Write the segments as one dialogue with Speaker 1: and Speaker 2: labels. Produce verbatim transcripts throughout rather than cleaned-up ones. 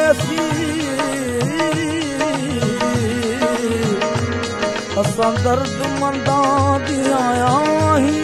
Speaker 1: सी असां दर्द मंदा दी आया ही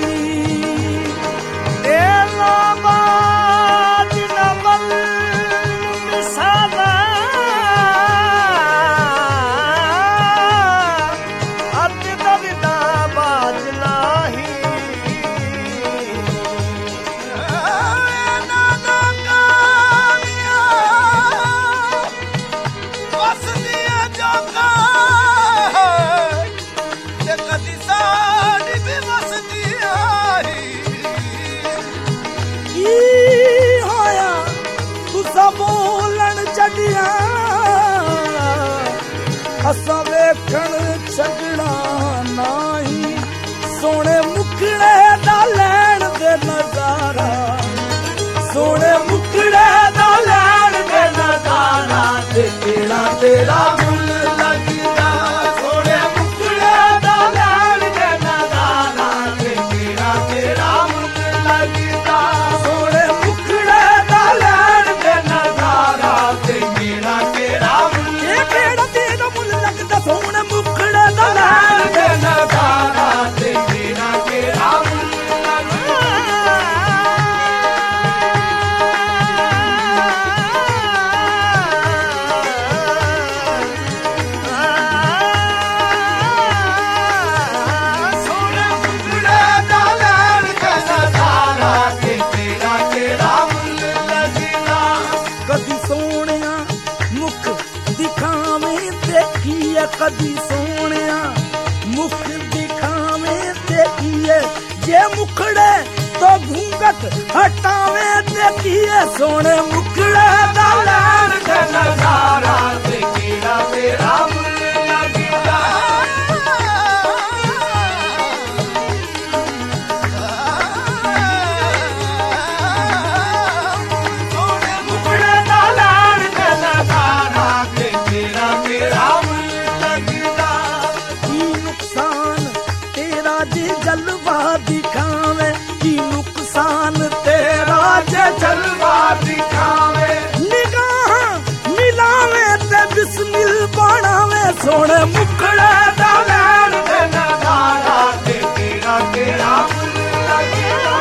Speaker 1: असां वेखण छॾणा नाही सोने मुकड़े दा लैण दे नज़ारा सोने मुकड़े दा लैण दे नज़ारा ते केड़ा तेरा मुल लगदा सोने मुकड़े दा लैण दे नज़ारा ते केड़ा तेरा मुल लगदा सोने मुकड़े दा लैण दे नज़ारा ते केड़ा तेरा मुल केड़ा तेरा मुल लगदा सोने मुकड़े दा लैण दे नज़ारा ते केड़ा तेरा मुल कदी सोनिया मुख दिखावे देखिए जे मुखड़े तो घूंघट हटावे देखिए सोने मुखड़े दा लैण दे नज़ारा ते केड़ा तेरा मुल लगदा सोने मुखड़े दा लैण दे नज़ारा ते केड़ा तेरा जलवा दिखावे की नुकसान तेरा जे जलवा दिखावे निगाह मिलावे ते बिस्मिल बनावे सोने मुकड़े दा लैण दे नज़ारा ते केड़ा तेरा मुल लगदा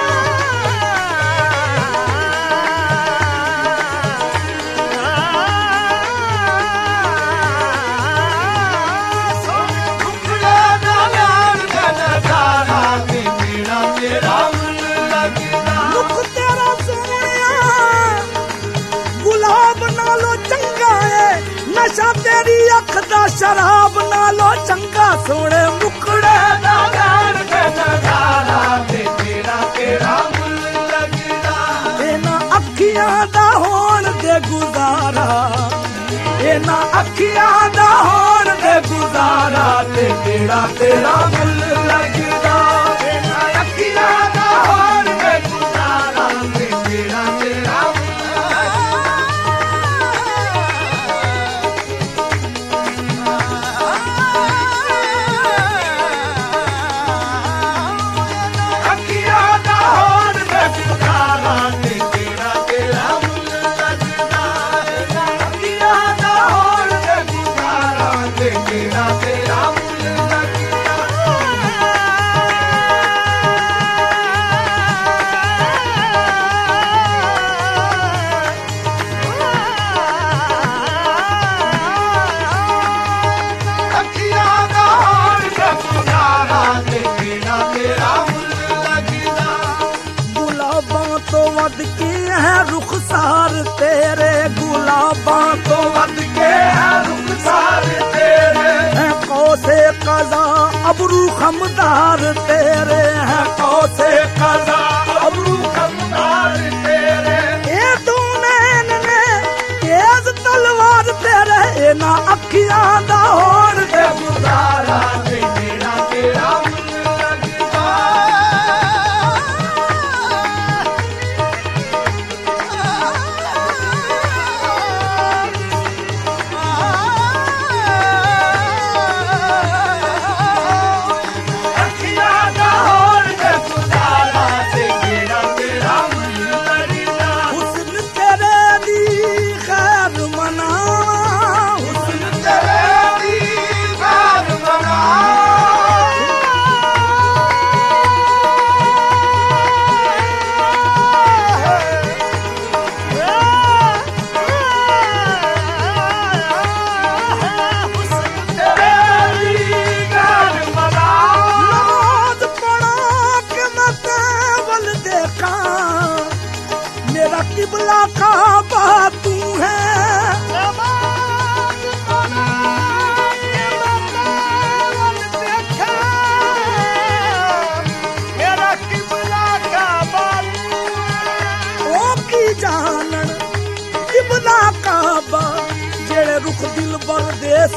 Speaker 1: नशा तेरी अख दा शराब नालो चंगा सोने मुकड़े दा लैण दे नज़ारा ते केड़ा तेरा मुल लगदा इना अखियां दा होण दे गुजारा इना अखियां दा होण दे गुजारा ते केड़ा तेरा मुल लगदा इना अखियां दा होण दे गुजारा ते केड़ा तेरा रुखसार तेरे गुलाबां तो वध के है रुखसार तेरे है कौसे कज़ा अबरू खमदार तेरे है कौसे कज़ा अबरू खमदार तेरे ए तू नैन ने तेज तलवार तेरे ए ना अखियां दा होण दे गुजारा ते केड़ा तेरा अखियां दा होण दे गुजारा ते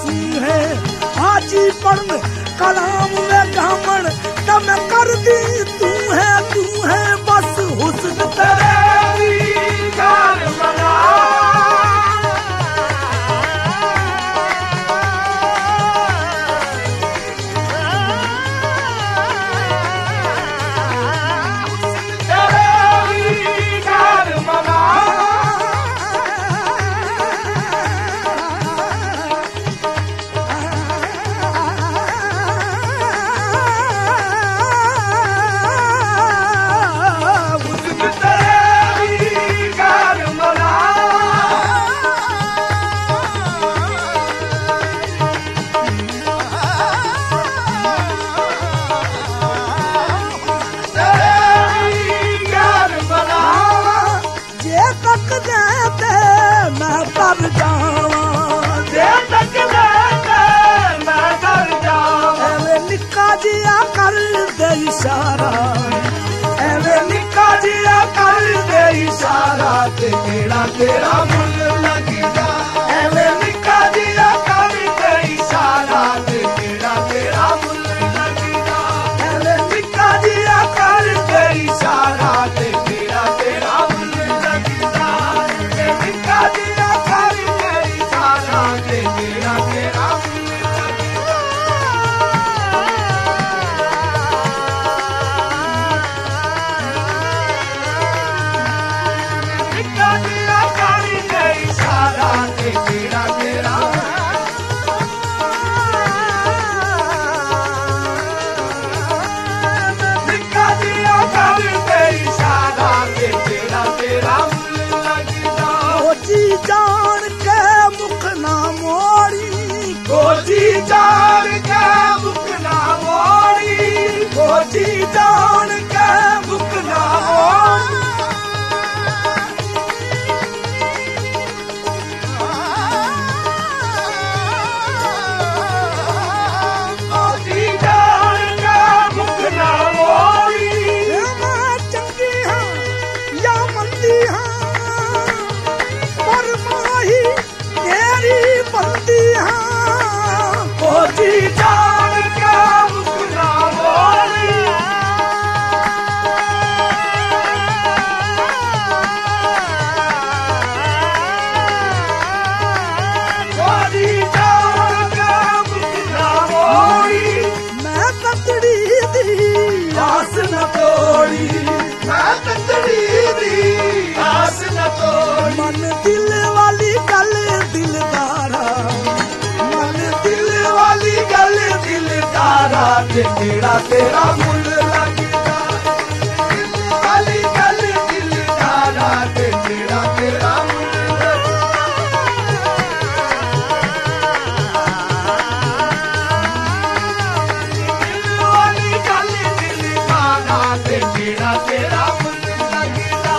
Speaker 1: सूहे हाजी पढ़न कलाम में घामण तब मैं कर दी तू है तू है बस हुस्न तेरे कार बना इशारा एवे निका जिया कर दे इशारा ते केड़ा तेरा मुल लगदा एवे निका जिया कर दे इशारा ते केड़ा तेरा मुल लगदा एवे निका जिया कर दे इशारा ते केड़ा तेरा मुल लगदा एवे निका जिया कर दे इशारा ते केड़ा तेरा जान के मुख ना मोड़ी कोजी जान के मुख ना मोड़ी कोजी जान के मुख ना मोड़ी कोजी जान के मुख ना मोड़ी मैं चंगी हाँ या मंदी हाँ तेरी बंदी हाँ कोजी जान के मुख ना मोड़ी कोजी जान के मुख ना मोड़ी मैं तकड़ी दी आस न तोड़ी मैं तकड़ी दी आस न तोड़ी मन दिल वाली गल दिलदारा मन दिल वाली गल दिलदारा ते केड़ा तेरा मुल लगदा दिल वाली गल दिलदारा ते केड़ा तेरा मुल दिल वाली गल दिलदारा ते केड़ा तेरा मुल लगदा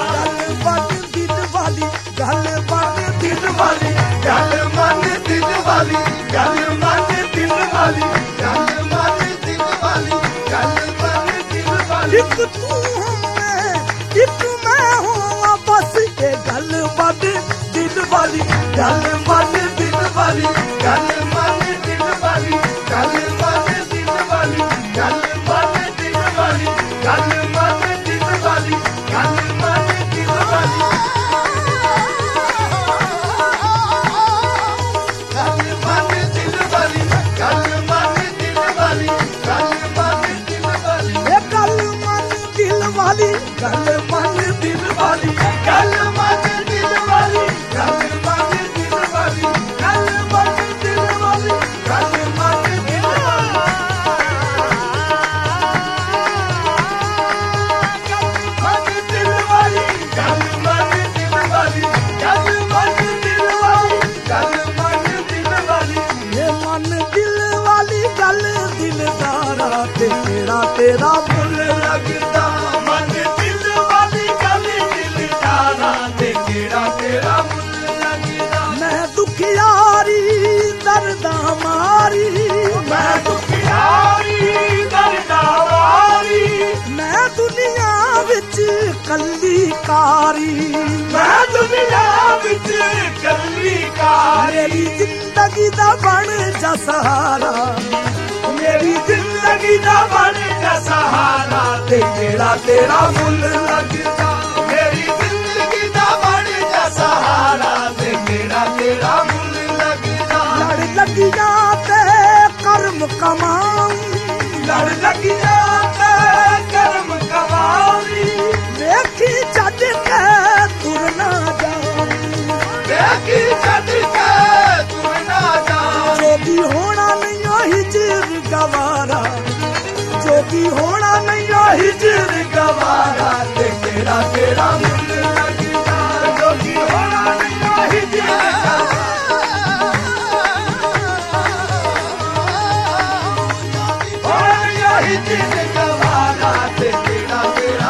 Speaker 1: गल बन दिल वाली गल बन दिल वाली गल मन दिल वाली गल मन दिल वाली गल मन दिल वाली एक तू मैं एक मैं हूँ बस ये गल बन दिल वाली गल मन दिल वाली गल मन दिल वाली गल मन दिल वाली गल मन दिल वाली गल मन दिल वाली गल मन दिल वाली गल मन दिल वाली गल मन दिल वाली गल मन दिल वाली गल मन दिल वाली गल मन दिल वाली गल मन दिल वाली गल मन दिल वाली गल मन दिल वाली ये मन दिल वाली गल दिलदारा ते केड़ा तेरा मुल लगदा मन दिल वाली गल दिलदारा ते केड़ा तेरा मुल लगदा मैं दुखियारी दर्दा मारी मैं दुखियारी दर्दा मारी मैं दुनिया विच कल्ली कारी मैं दुनिया विच कल्ली कारी मेरी जिंदगी ਜ਼ਿੰਦਗੀ ਦਾ ਬਣ ਜਾ ਸਹਾਰਾ, ਮੇਰੀ ਜ਼ਿੰਦਗੀ ਦਾ ਬਣ ਜਾ ਸਹਾਰਾ, ਤੇ ਜਿਹੜਾ ਤੇਰਾ ਮੁੱਲ ਲੱਗਦਾ,
Speaker 2: ਮੇਰੀ ਜ਼ਿੰਦਗੀ ਦਾ ਬਣ ਜਾ ਸਹਾਰਾ, ਤੇ ਜਿਹੜਾ ਤੇਰਾ ਮੁੱਲ ਲੱਗਦਾ।
Speaker 1: ਲੜ ਲੱਗੀਆਂ ਤੇ ਕਰਮ ਕਮਾਈ,
Speaker 2: ਲੜ ਲੱਗੀਆਂ ਤੇ ਕਰਮ ਕਮਾਈ,
Speaker 1: ਵੇਖੀ ਛੱਡ ਕੇ ਤੁਰ ਨਾ ਜਾਈ,
Speaker 2: ਵੇਖੀ ਛੱਡ ਕੇ ਤੁਰ ਨਾ ਜਾਈ।
Speaker 1: ਜੋਗੀ ਹੋਣਾ ਨਹੀਂ ਹਿਜਰ ਗਵਾਰਾ, ਜੋਗੀ ਹੋਣਾ ਨਹੀਂ ਹਿਜਰ ਗਵਾਰਾ,
Speaker 2: ਤੇ ਕਿਹੜਾ ਤੇਰਾ ਮੁੱਲ ਲੱਗਦਾ, ਜੋਗੀ ਹੋਣਾ ਨਹੀਂ ਹਿਜਰ ਗਵਾਰਾ। ਹੋਣਾ ਨਹੀਂ ਹਿਜਰ ਗਵਾਰਾ, ਤੇ ਕਿਹੜਾ ਤੇਰਾ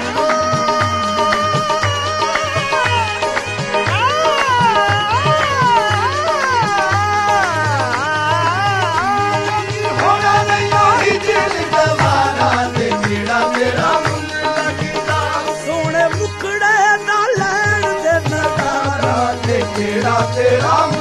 Speaker 2: ਹੋਣਾ ਨਹੀਂ ਹਿਜਰ ਗਵਾਰਾ, ਤੇ ਕਿਹੜਾ ਤੇਰਾ ਮੁੱਲ ਲੱਗਦਾ।
Speaker 1: ਸੋਹਣੇ ਮੁਖੜੇ ਦਾ ਲੈਣ ਦੇ ਨਜ਼ਾਰਾ,
Speaker 2: ਤੇ ਕਿਹੜਾ ਤੇਰਾ